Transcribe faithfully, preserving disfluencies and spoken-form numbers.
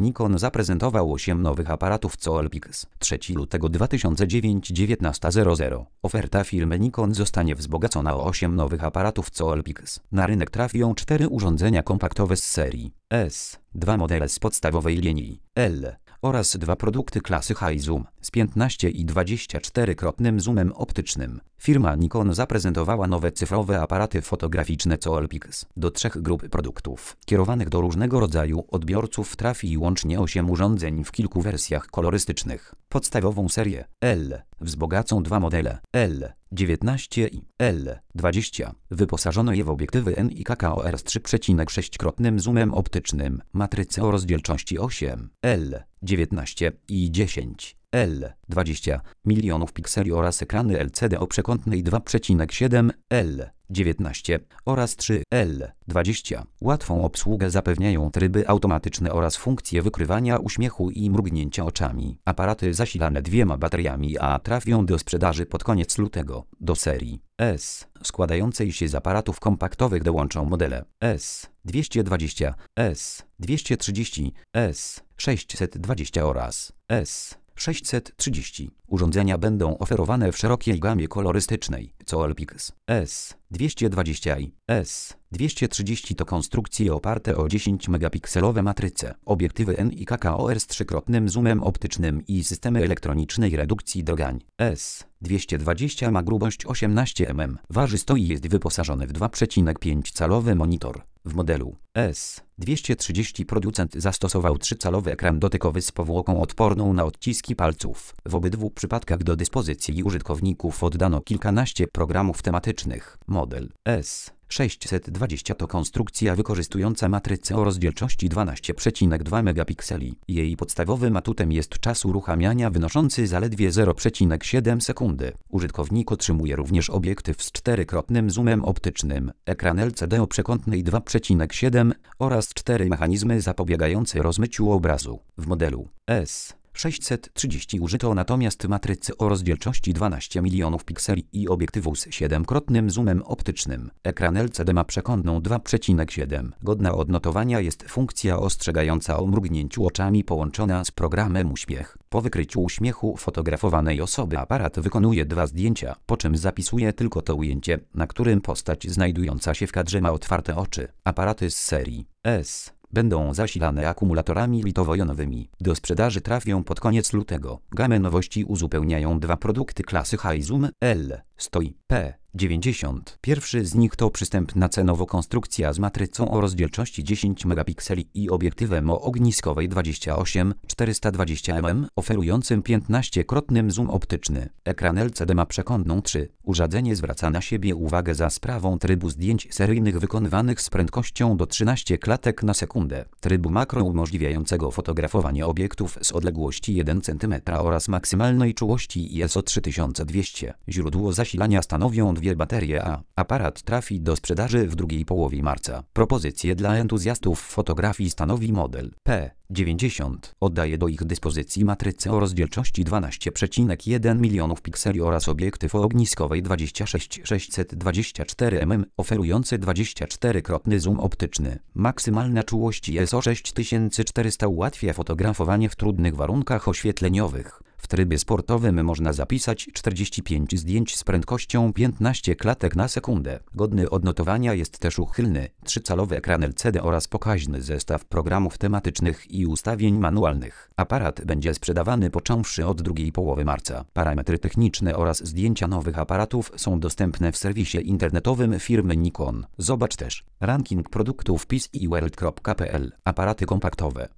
Nikon zaprezentował osiem nowych aparatów COLPIX. trzeciego lutego dwa tysiące dziewiątego dziewiętnasta zero zero. Oferta firmy Nikon zostanie wzbogacona o osiem nowych aparatów COLPIX. Na rynek trafią cztery urządzenia kompaktowe z serii S, dwa modele z podstawowej linii L oraz dwa produkty klasy High Zoom z piętnaście i dwudziestoczterokrotnym zoomem optycznym. Firma Nikon zaprezentowała nowe cyfrowe aparaty fotograficzne COLPIX. Do trzech grup produktów kierowanych do różnego rodzaju odbiorców trafi łącznie osiem urządzeń w kilku wersjach kolorystycznych. Podstawową serię L wzbogacą dwa modele L dziewiętnaście i L dwadzieścia. Wyposażono je w obiektywy N I K K O R z trzy przecinek sześć-krotnym zoomem optycznym, matrycę o rozdzielczości osiem, L dziewiętnaście i dziesięć, L dwadzieścia milionów pikseli oraz ekrany L C D o przekątnej dwa przecinek siedem, L dziewiętnaście oraz trzy, L dwadzieścia. Łatwą obsługę zapewniają tryby automatyczne oraz funkcje wykrywania uśmiechu i mrugnięcia oczami. Aparaty zasilane dwiema bateriami A trafią do sprzedaży pod koniec lutego. Do serii S składającej się z aparatów kompaktowych dołączą modele S dwieście dwadzieścia, S dwieście trzydzieści, S sześćset dwadzieścia oraz S sześćset trzydzieści. Urządzenia będą oferowane w szerokiej gamie kolorystycznej. COLPIX S dwieście dwadzieścia i S dwieście trzydzieści to konstrukcje oparte o dziesięciomegapikselowe matryce, obiektywy N I K K O R z trzykrotnym zoomem optycznym i systemy elektronicznej redukcji drgań. S dwieście dwadzieścia ma grubość osiemnaście milimetrów, waży sto i jest wyposażony w dwa przecinek pięć calowy monitor. W modelu S dwieście trzydzieści producent zastosował trzycalowy ekran dotykowy z powłoką odporną na odciski palców. W obydwu przypadkach do dyspozycji użytkowników oddano kilkanaście programów tematycznych. Model S sześćset dwadzieścia to konstrukcja wykorzystująca matrycę o rozdzielczości dwanaście przecinek dwa megapikseli. Jej podstawowym atutem jest czas uruchamiania wynoszący zaledwie zero przecinek siedem sekundy. Użytkownik otrzymuje również obiektyw z czterokrotnym zoomem optycznym, ekran L C D o przekątnej dwa przecinek siedem oraz cztery mechanizmy zapobiegające rozmyciu obrazu. W modelu S sześćset trzydzieści użyto natomiast matrycy o rozdzielczości dwanaście milionów pikseli i obiektywu z siedemkrotnym zoomem optycznym. Ekran L C D ma przekątną dwa przecinek siedem. Godna odnotowania jest funkcja ostrzegająca o mrugnięciu oczami połączona z programem uśmiech. Po wykryciu uśmiechu fotografowanej osoby aparat wykonuje dwa zdjęcia, po czym zapisuje tylko to ujęcie, na którym postać znajdująca się w kadrze ma otwarte oczy. Aparaty z serii S będą zasilane akumulatorami litowo-jonowymi. Do sprzedaży trafią pod koniec lutego. Gamę nowości uzupełniają dwa produkty klasy High Zoom L sto i P dziewięćdziesiąt. Pierwszy z nich to przystępna cenowo konstrukcja z matrycą o rozdzielczości dziesięć megapikseli i obiektywem o ogniskowej dwadzieścia osiem czterysta dwadzieścia milimetrów oferującym piętnaściokrotnym zoom optyczny. Ekran L C D ma przekątną trzy. Urządzenie zwraca na siebie uwagę za sprawą trybu zdjęć seryjnych wykonywanych z prędkością do trzynastu klatek na sekundę, trybu makro umożliwiającego fotografowanie obiektów z odległości jeden centymetr oraz maksymalnej czułości I S O trzy tysiące dwieście. Źródło zasilania stanowią dwie baterie A. Aparat trafi do sprzedaży w drugiej połowie marca. Propozycje dla entuzjastów fotografii stanowi model P dziewięćdziesiąt. Oddaje do ich dyspozycji matrycę o rozdzielczości dwanaście przecinek jeden milionów pikseli oraz obiektyw o ogniskowej dwadzieścia sześć sześćset dwadzieścia cztery milimetry oferujący dwudziestoczterokrotny zoom optyczny. Maksymalna czułość I S O sześć tysięcy czterysta ułatwia fotografowanie w trudnych warunkach oświetleniowych. W trybie sportowym można zapisać czterdzieści pięć zdjęć z prędkością piętnaście klatek na sekundę. Godny odnotowania jest też uchylny, trzycalowy ekran L C D oraz pokaźny zestaw programów tematycznych i ustawień manualnych. Aparat będzie sprzedawany począwszy od drugiej połowy marca. Parametry techniczne oraz zdjęcia nowych aparatów są dostępne w serwisie internetowym firmy Nikon. Zobacz też ranking produktów P I S I World kropka P L. Aparaty kompaktowe.